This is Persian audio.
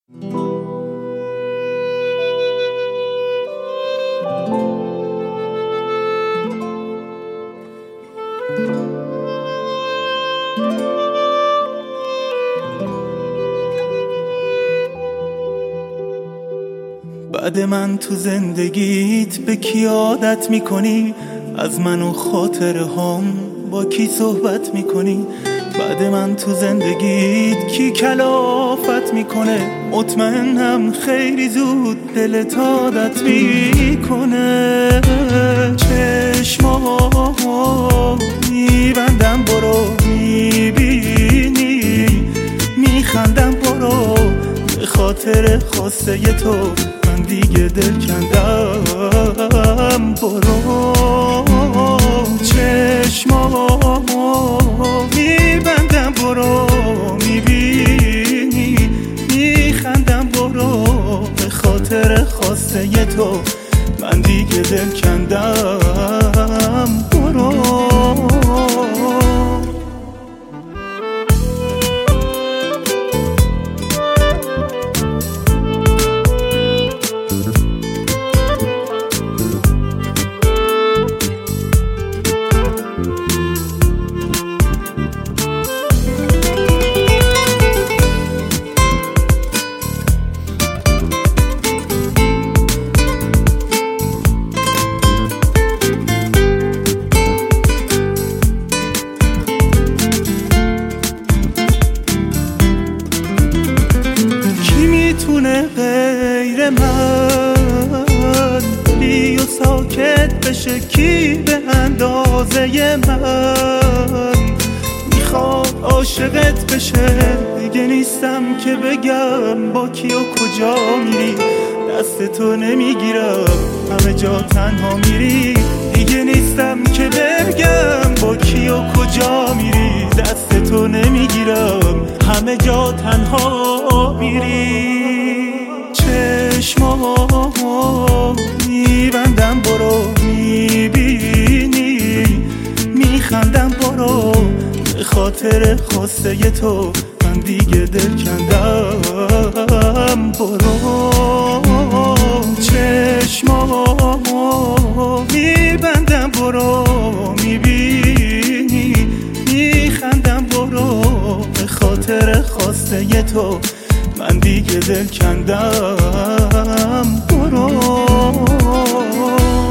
بعد من تو زندگیت به کی عادت میکنی؟ از من و خاطره هم با کی صحبت میکنی؟ بعد من تو زندگیت کی کلافت میکنه؟ مطمئنم خیلی زود دلت عادت میکنه. چشمامو میبندم برو میبینی، میخندم برو به خاطر خواسته تو من دیگه دل کندم برو. چشمامو میبندم برو میبینی، میخندم برو به خاطر خواسته تو من دیگه دل کندم برو. غیر من بی و ساکت بشه کی به اندازه من؟ میخواد عاشقت بشه دیگه نیستم که بگم با کی و کجا میری. دست تو نمیگیرم همه جا تنها میری، دیگه نیستم که بگم با کی و کجا میری. دست تو نمیگیرم همه جا تنها میری. چشمامو میبندم برو میبینی، میخندم برو به خاطر خواسته تو من دیگه دل کندم برو. چشمامو میبندم برو میبینی، میخندم برو به خاطر خواسته تو من دیگه دل کندم برو.